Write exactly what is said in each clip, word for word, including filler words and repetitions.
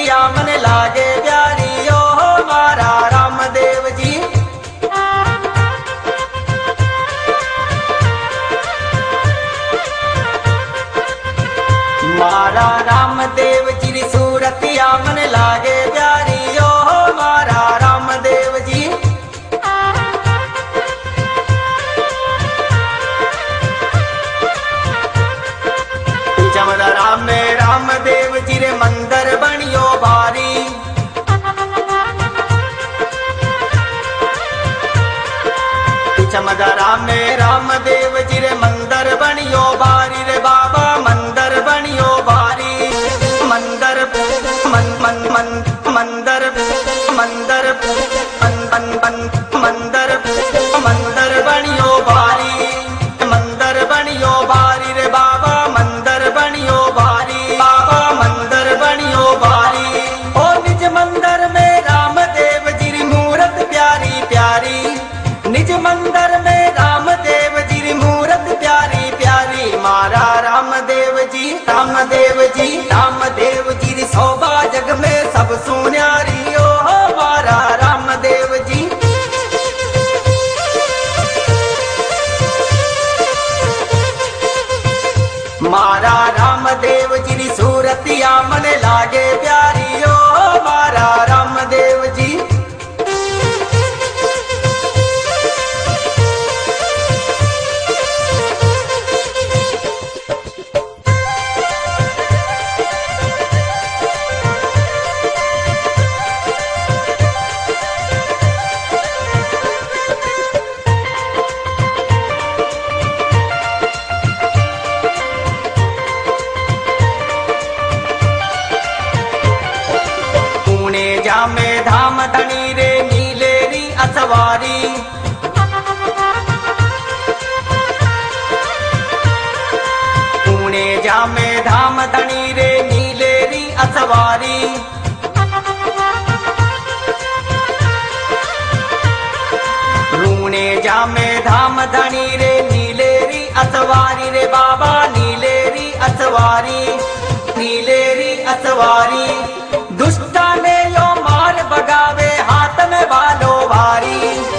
सूरतिया मन लागे प्यारी ओ मारा रामदेव जी। मारा रामदेव जी सूरतिया मन लागे प्यारी ओ मारा रामदेव जी। चमदरा में रामदेव जी रे मंदिर बनियो भारी। चमदरा में रामदेव जी रे मंदिर बनियो भारी रे बाबा मंदिर बनियो भारी। मंदिर मन मन मन मंदिर मंदिर मन मन मन मंदिर मंदिर बनियो भारी। मंदिर बनियो भारी रे बाबा मंदिर बनियो भारी। बाबा मंदिर बनियो भारी। ओ निज मंदिर में रामदेव जी री मूरत प्यारी प्यारी। निज मंदिर में रामदेव जी री मूरत प्यारी प्यारी। मारा रामदेव जी रामदेव जी रामदेव जी री शोभा जग में सब सुन्यारी ओ मारा रामदेव जी। मारा रामदेव जी री सूरतिया मन लागे प्यारी ओ मारा रामदेव जी। में धाम धनी रे नीलेरी असवारी। पुणे जा में धाम धनी रे नीलेरी असवारी। रूणे जा में धाम धनी रे नीलेरी असवारी रे बाबा नीलेरी असवारी। नीलेरी असवारी दुष्टा ने यो मार बगावे हाथ में बालो भारी।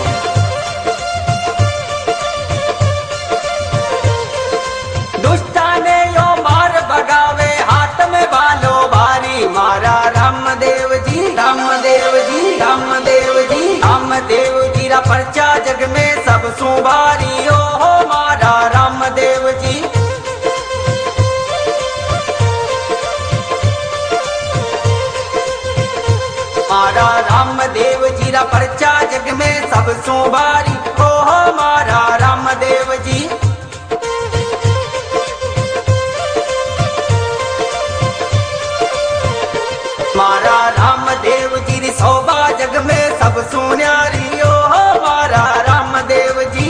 दुष्टा ने यो मार बगावे हाथ में बालो भारी। मारा रामदेव जी रामदेव जी रामदेव जी रामदेव जी रा पर्चा जग में सब सुभारी ओ हो मारा रामदेव जी। मारा रामदेव जी रा पर्चा जग में सब सुभारी ओ हो मारा रामदेव जी। मारा रामदेव जी री शोभा जग में सब सुन्यारी ओ हो मारा रामदेव जी।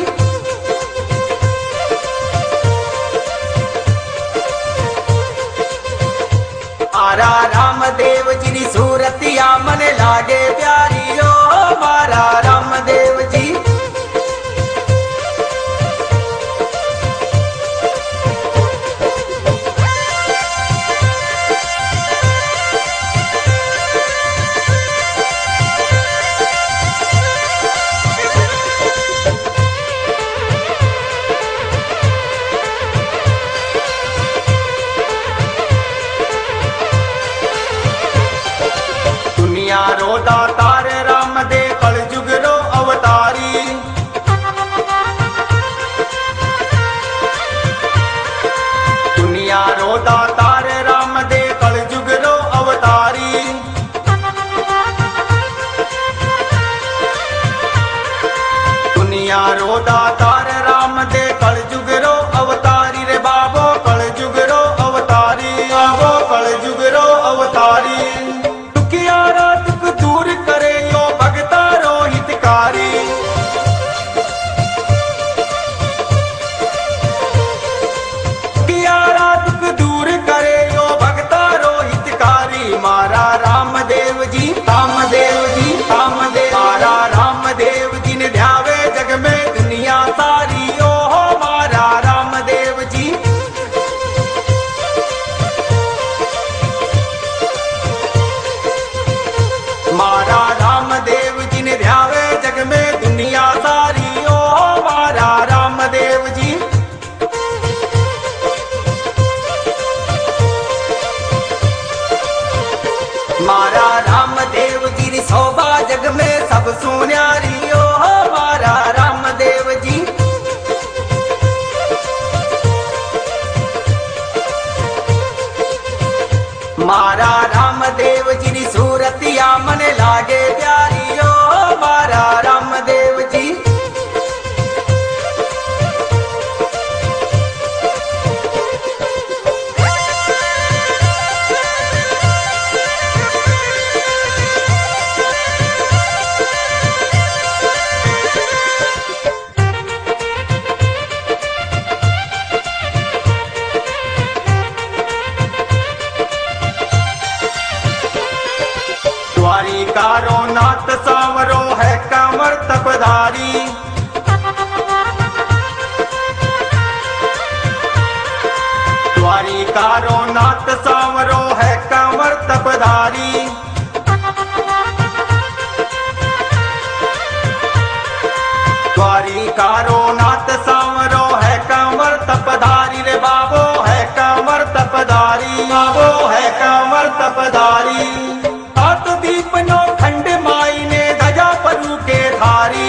मारा रामदेव जी री सूरतिया मन लागे प्यारी ओ मारा रामदेव जी। रो दातार राम दे कल जुग रो अवतारी। दुनिया रो दातार राम दे कल जुग रो अवतारी। दुनिया रो दातार राम दे कल जुग रो अवतारी रे बाबो कल जुग रो अवतारी। बाबो कल जुग रो अवतारी। दूर करे यो भगता रो हितकारी। कियारा दुख दूर करे यो भगता रो हितकारी। मारा रामदेव जी रामदेव जी रामदेव। मारा रामदेव जी ने ध्यावे जग में दुनिया सारी द्वारिकारो नाथ सांवरो है कंवर तपधारी। द्वारिकारो नाथ सांवरो है कंवर तपधारी रे बाबो है कंवर तपधारी, बाबो है कंवर तपधारी। सात दीप नो खंड माई ने ध्वजा परु के धारी।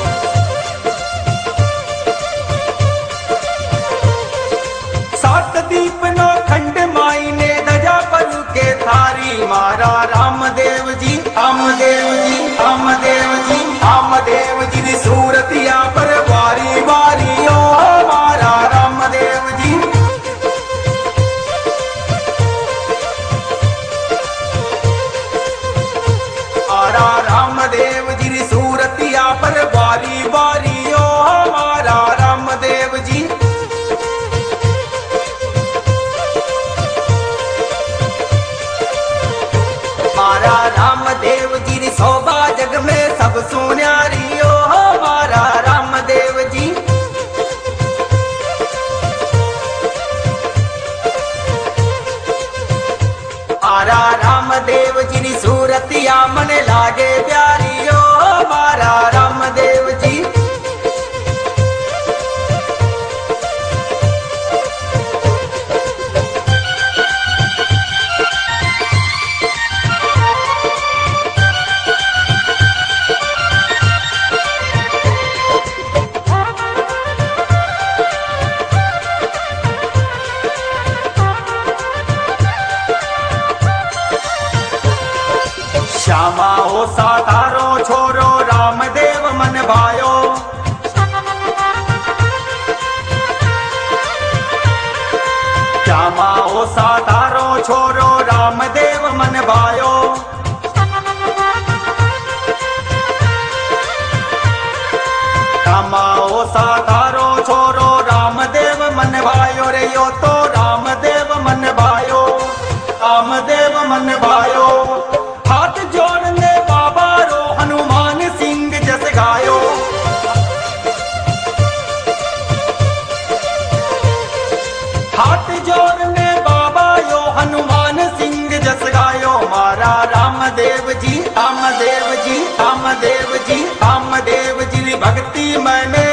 सात दीप नो खंड माई ने ध्वजा परु के धारी। मारा रामदेव जी रामदेव जी रामदेव जी रामदेव जी री सूरतिया पर वारी वारी ओ मारा रामदेव जी। मारा रामदेव जी री सूरतिया पर वारी वारी ओ मारा रामदेव जी। मारा रामदेव जी री शोभा जग में सब सुन्यारी ओ मारा रामदेव जी। मारा रामदेव जी री सूरतिया मन लागे प्यारी ओ मारा रामदेव जी। श्यामा हो साधारो छोरो रामदेव मन भायो। श्यामा हो साधारो छोरो रामदेव मन भायो। श्यामा हो साधारो छोरो रामदेव मन भायो रे यो तो रामदेव मन भायो, रामदेव मन भायो। हाथ जोड़ने बाबा रो हनुमान सिंह जस गायो। हाथ जोड़ने बाबा यो हनुमान सिंह जस गायो। मारा रामदेव जी रामदेव जी रामदेव जी रामदेव जी भक्ति मैंने